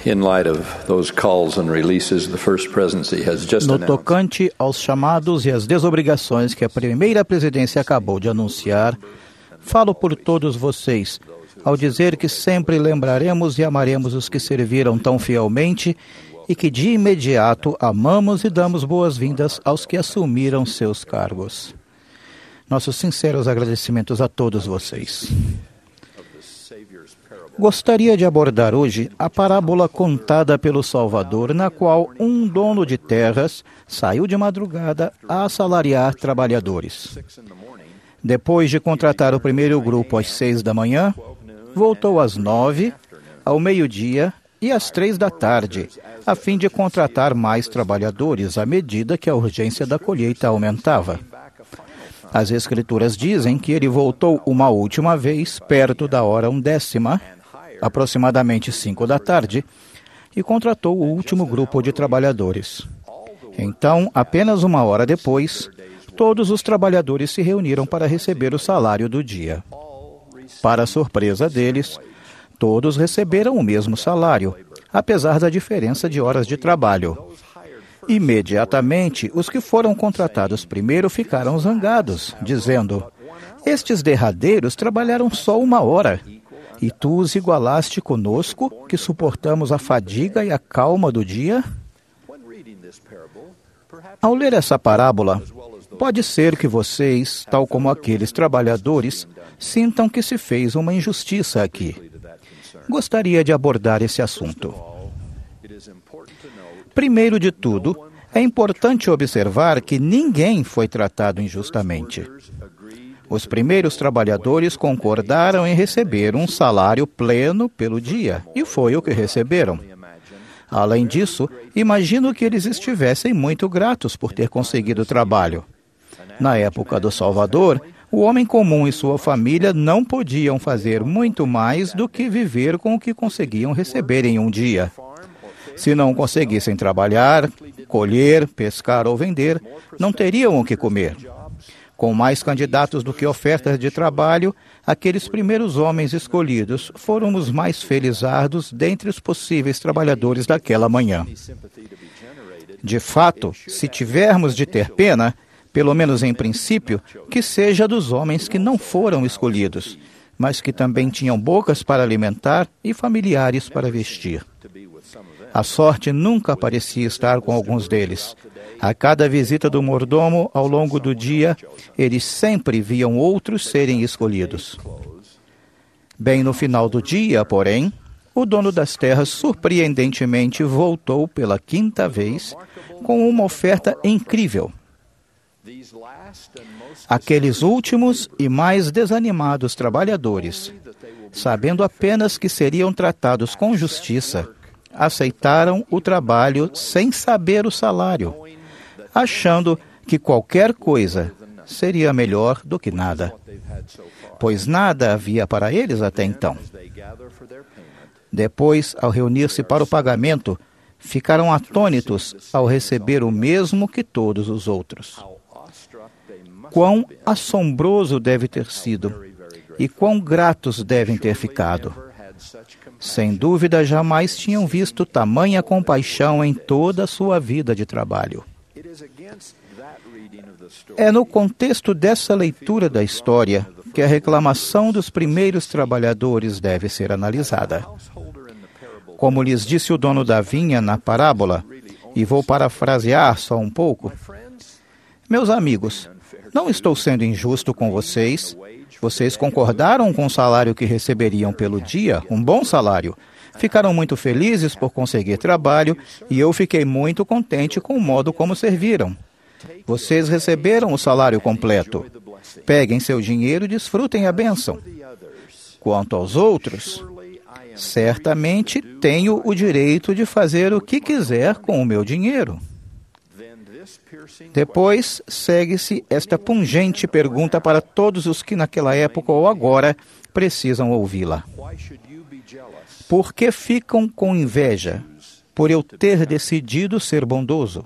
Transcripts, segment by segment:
No tocante aos chamados e às desobrigações que a primeira presidência acabou de anunciar, falo por todos vocês, ao dizer que sempre lembraremos e amaremos os que serviram tão fielmente e que de imediato amamos e damos boas-vindas aos que assumiram seus cargos. Nossos sinceros agradecimentos a todos vocês. Gostaria de abordar hoje a parábola contada pelo Salvador, na qual um dono de terras saiu de madrugada a assalariar trabalhadores. Depois de contratar o primeiro grupo às 6 da manhã, voltou às 9, ao meio-dia e às 3 da tarde, a fim de contratar mais trabalhadores à medida que a urgência da colheita aumentava. As Escrituras dizem que ele voltou uma última vez, perto da hora 1/10, aproximadamente 5 da tarde, e contratou o último grupo de trabalhadores. Então, apenas uma hora depois, todos os trabalhadores se reuniram para receber o salário do dia. Para surpresa deles, todos receberam o mesmo salário, apesar da diferença de horas de trabalho. Imediatamente, os que foram contratados primeiro ficaram zangados, dizendo: "Estes derradeiros trabalharam só 1 hora, e tu os igualaste conosco, que suportamos a fadiga e a calma do dia?" Ao ler essa parábola, pode ser que vocês, tal como aqueles trabalhadores, sintam que se fez uma injustiça aqui. Gostaria de abordar esse assunto. Primeiro de tudo, é importante observar que ninguém foi tratado injustamente. Os primeiros trabalhadores concordaram em receber um salário pleno pelo dia, e foi o que receberam. Além disso, imagino que eles estivessem muito gratos por ter conseguido o trabalho. Na época do Salvador, o homem comum e sua família não podiam fazer muito mais do que viver com o que conseguiam receber em um dia. Se não conseguissem trabalhar, colher, pescar ou vender, não teriam o que comer. Com mais candidatos do que ofertas de trabalho, aqueles primeiros homens escolhidos foram os mais felizardos dentre os possíveis trabalhadores daquela manhã. De fato, se tivermos de ter pena, pelo menos em princípio, que seja dos homens que não foram escolhidos, mas que também tinham bocas para alimentar e familiares para vestir. A sorte nunca parecia estar com alguns deles. A cada visita do mordomo ao longo do dia, eles sempre viam outros serem escolhidos. Bem no final do dia, porém, o dono das terras surpreendentemente voltou pela 5ª vez com uma oferta incrível. Aqueles últimos e mais desanimados trabalhadores, sabendo apenas que seriam tratados com justiça, aceitaram o trabalho sem saber o salário, achando que qualquer coisa seria melhor do que nada, pois nada havia para eles até então. Depois, ao reunir-se para o pagamento, ficaram atônitos ao receber o mesmo que todos os outros. Quão assombroso deve ter sido e quão gratos devem ter ficado. Sem dúvida, jamais tinham visto tamanha compaixão em toda a sua vida de trabalho. É no contexto dessa leitura da história que a reclamação dos primeiros trabalhadores deve ser analisada. Como lhes disse o dono da vinha na parábola, e vou parafrasear só um pouco: "Meus amigos, não estou sendo injusto com vocês. Vocês concordaram com o salário que receberiam pelo dia, um bom salário. Ficaram muito felizes por conseguir trabalho e eu fiquei muito contente com o modo como serviram. Vocês receberam o salário completo. Peguem seu dinheiro e desfrutem a bênção. Quanto aos outros, certamente tenho o direito de fazer o que quiser com o meu dinheiro." Depois, segue-se esta pungente pergunta para todos os que naquela época ou agora precisam ouvi-la. Por que ficam com inveja por eu ter decidido ser bondoso?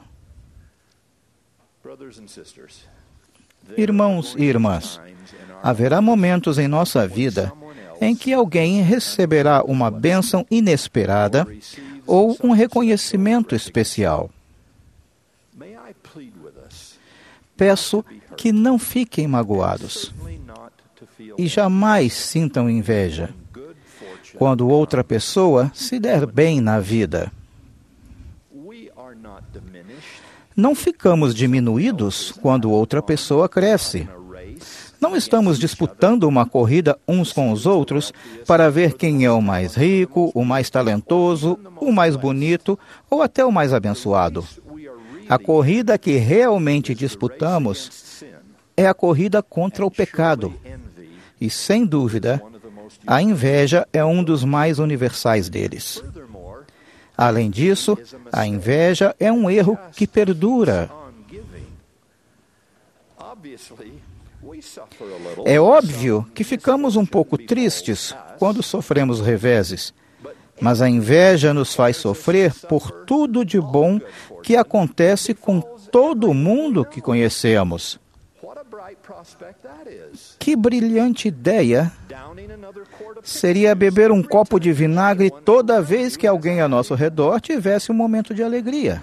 Irmãos e irmãs, haverá momentos em nossa vida em que alguém receberá uma bênção inesperada ou um reconhecimento especial. Peço que não fiquem magoados e jamais sintam inveja quando outra pessoa se der bem na vida. Não ficamos diminuídos quando outra pessoa cresce. Não estamos disputando uma corrida uns com os outros para ver quem é o mais rico, o mais talentoso, o mais bonito ou até o mais abençoado. A corrida que realmente disputamos é a corrida contra o pecado. E, sem dúvida, a inveja é um dos mais universais deles. Além disso, a inveja é um erro que perdura. É óbvio que ficamos um pouco tristes quando sofremos reveses, mas a inveja nos faz sofrer por tudo de bom que acontece com todo mundo que conhecemos. Que brilhante ideia seria beber um copo de vinagre toda vez que alguém ao nosso redor tivesse um momento de alegria.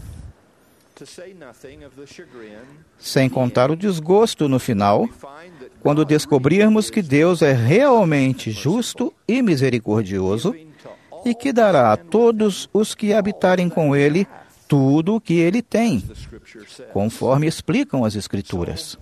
Sem contar o desgosto no final, quando descobrirmos que Deus é realmente justo e misericordioso e que dará a todos os que habitarem com Ele tudo o que Ele tem, conforme explicam as Escrituras.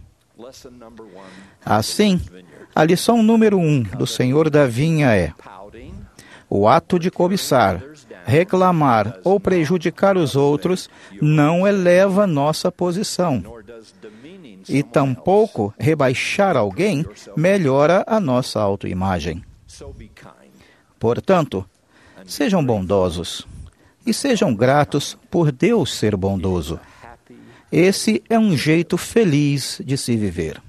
Assim, a lição número 1 do Senhor da Vinha é: o ato de cobiçar, reclamar ou prejudicar os outros não eleva nossa posição. E tampouco rebaixar alguém melhora a nossa autoimagem. Portanto, sejam bondosos e sejam gratos por Deus ser bondoso. Esse é um jeito feliz de se viver.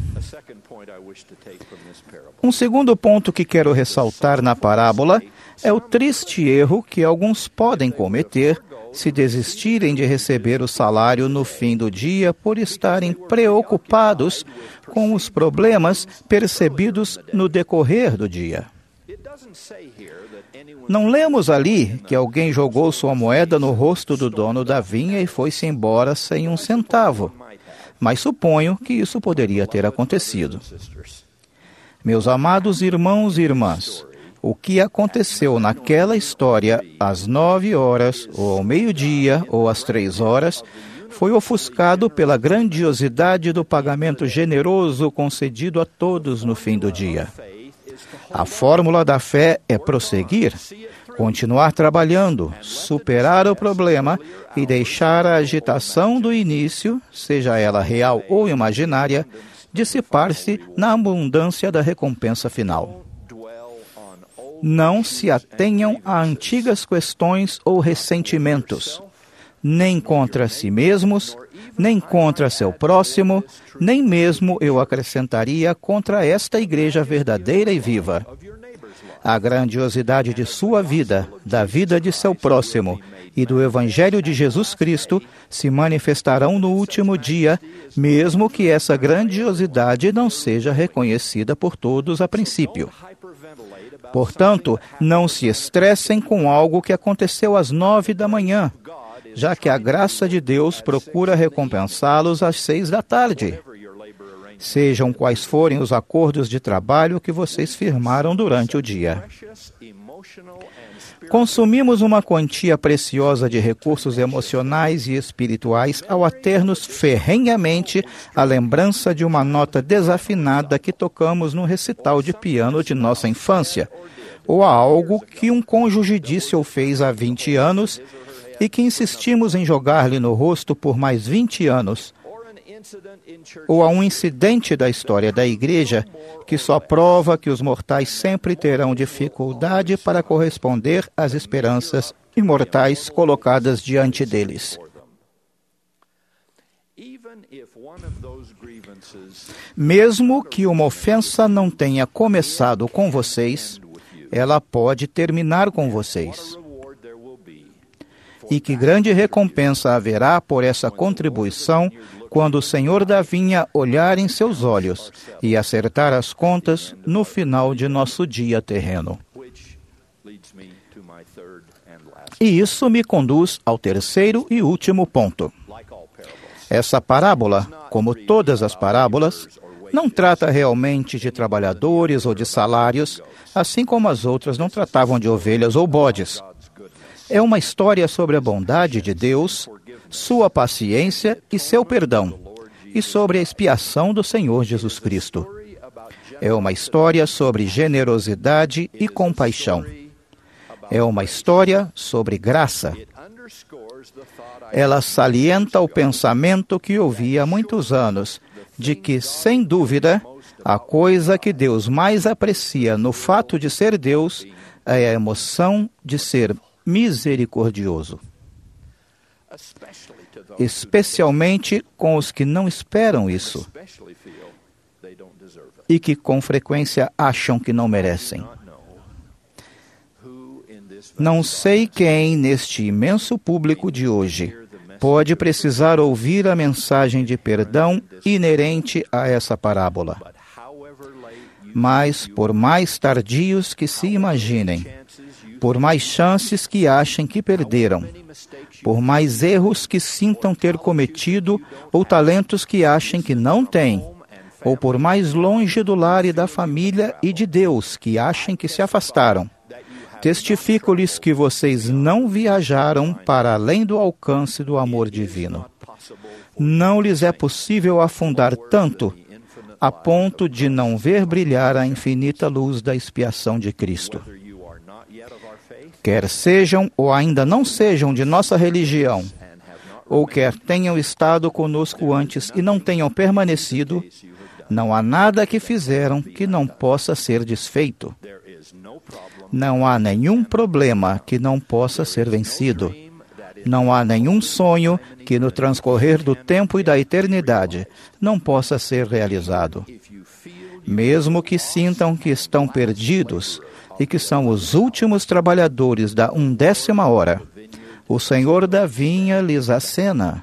Um segundo ponto que quero ressaltar na parábola é o triste erro que alguns podem cometer se desistirem de receber o salário no fim do dia por estarem preocupados com os problemas percebidos no decorrer do dia. Não lemos ali que alguém jogou sua moeda no rosto do dono da vinha e foi-se embora sem um centavo, mas suponho que isso poderia ter acontecido. Meus amados irmãos e irmãs, o que aconteceu naquela história às 9 horas, ou ao meio-dia, ou às 3 horas, foi ofuscado pela grandiosidade do pagamento generoso concedido a todos no fim do dia. A fórmula da fé é prosseguir, continuar trabalhando, superar o problema e deixar a agitação do início, seja ela real ou imaginária, dissipar-se na abundância da recompensa final. Não se atenham a antigas questões ou ressentimentos, nem contra si mesmos, nem contra seu próximo, nem mesmo, eu acrescentaria, contra esta igreja verdadeira e viva. A grandiosidade de sua vida, da vida de seu próximo e do Evangelho de Jesus Cristo se manifestarão no último dia, mesmo que essa grandiosidade não seja reconhecida por todos a princípio. Portanto, não se estressem com algo que aconteceu às 9 da manhã, já que a graça de Deus procura recompensá-los às 6 da tarde. Sejam quais forem os acordos de trabalho que vocês firmaram durante o dia. Consumimos uma quantia preciosa de recursos emocionais e espirituais ao ater-nos ferrenhamente a lembrança de uma nota desafinada que tocamos no recital de piano de nossa infância, ou a algo que um cônjuge disse ou fez há 20 anos e que insistimos em jogar-lhe no rosto por mais 20 anos, ou a um incidente da história da igreja que só prova que os mortais sempre terão dificuldade para corresponder às esperanças imortais colocadas diante deles. Mesmo que uma ofensa não tenha começado com vocês, ela pode terminar com vocês. E que grande recompensa haverá por essa contribuição quando o Senhor da vinha olhar em seus olhos e acertar as contas no final de nosso dia terreno. E isso me conduz ao terceiro e último ponto. Essa parábola, como todas as parábolas, não trata realmente de trabalhadores ou de salários, assim como as outras não tratavam de ovelhas ou bodes. É uma história sobre a bondade de Deus, sua paciência e seu perdão, e sobre a expiação do Senhor Jesus Cristo. É uma história sobre generosidade e compaixão. É uma história sobre graça. Ela salienta o pensamento que ouvi há muitos anos, de que, sem dúvida, a coisa que Deus mais aprecia no fato de ser Deus é a emoção de ser misericordioso. Especialmente com os que não esperam isso e que com frequência acham que não merecem. Não sei quem neste imenso público de hoje pode precisar ouvir a mensagem de perdão inerente a essa parábola. Mas, por mais tardios que se imaginem, por mais chances que achem que perderam, por mais erros que sintam ter cometido ou talentos que achem que não têm, ou por mais longe do lar e da família e de Deus que achem que se afastaram, testifico-lhes que vocês não viajaram para além do alcance do amor divino. Não lhes é possível afundar tanto a ponto de não ver brilhar a infinita luz da expiação de Cristo. Quer sejam ou ainda não sejam de nossa religião, ou quer tenham estado conosco antes e não tenham permanecido, não há nada que fizeram que não possa ser desfeito. Não há nenhum problema que não possa ser vencido. Não há nenhum sonho que, no transcorrer do tempo e da eternidade, não possa ser realizado. Mesmo que sintam que estão perdidos e que são os últimos trabalhadores da 1/10 hora, o Senhor da vinha lhes acena.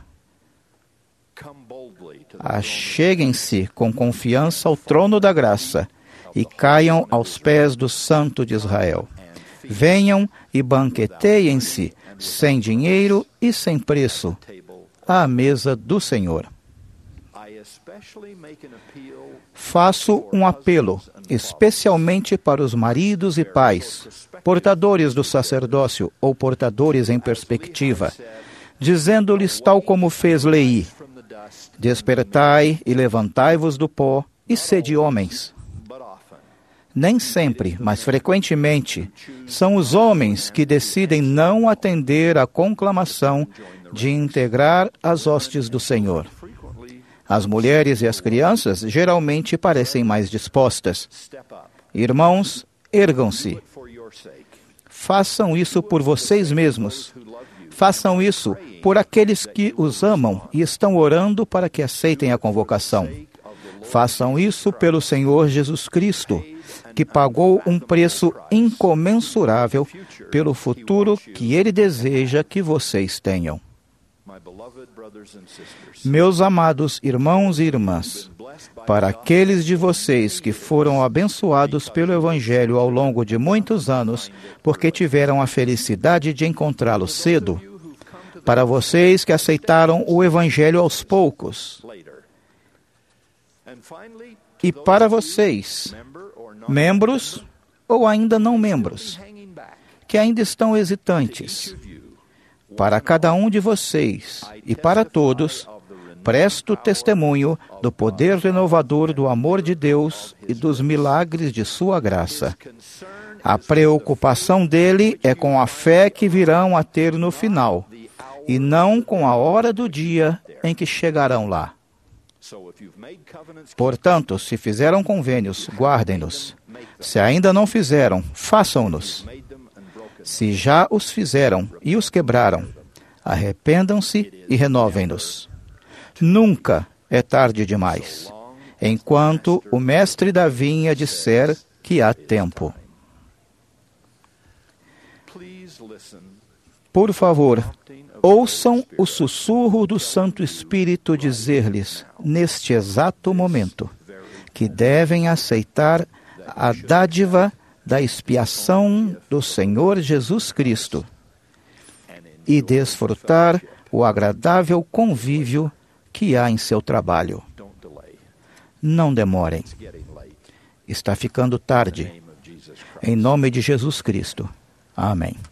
Acheguem-se com confiança ao trono da graça e caiam aos pés do Santo de Israel. Venham e banqueteiem-se, sem dinheiro e sem preço, à mesa do Senhor. Faço um apelo, especialmente para os maridos e pais, portadores do sacerdócio ou portadores em perspectiva, dizendo-lhes tal como fez Leí: despertai e levantai-vos do pó e sede homens. Nem sempre, mas frequentemente, são os homens que decidem não atender à conclamação de integrar as hostes do Senhor. As mulheres e as crianças geralmente parecem mais dispostas. Irmãos, ergam-se. Façam isso por vocês mesmos. Façam isso por aqueles que os amam e estão orando para que aceitem a convocação. Façam isso pelo Senhor Jesus Cristo, que pagou um preço incomensurável pelo futuro que Ele deseja que vocês tenham. Meus amados irmãos e irmãs, para aqueles de vocês que foram abençoados pelo Evangelho ao longo de muitos anos, porque tiveram a felicidade de encontrá-lo cedo, para vocês que aceitaram o Evangelho aos poucos, e para vocês, membros ou ainda não membros, que ainda estão hesitantes, para cada um de vocês e para todos, presto testemunho do poder renovador do amor de Deus e dos milagres de sua graça. A preocupação dele é com a fé que virão a ter no final, e não com a hora do dia em que chegarão lá. Portanto, se fizeram convênios, guardem-nos. Se ainda não fizeram, façam-nos. Se já os fizeram e os quebraram, arrependam-se e renovem-nos. Nunca é tarde demais, enquanto o mestre da vinha disser que há tempo. Por favor, ouçam o sussurro do Santo Espírito dizer-lhes, neste exato momento, que devem aceitar a dádiva da expiação do Senhor Jesus Cristo e desfrutar o agradável convívio que há em seu trabalho. Não demorem. Está ficando tarde. Em nome de Jesus Cristo. Amém.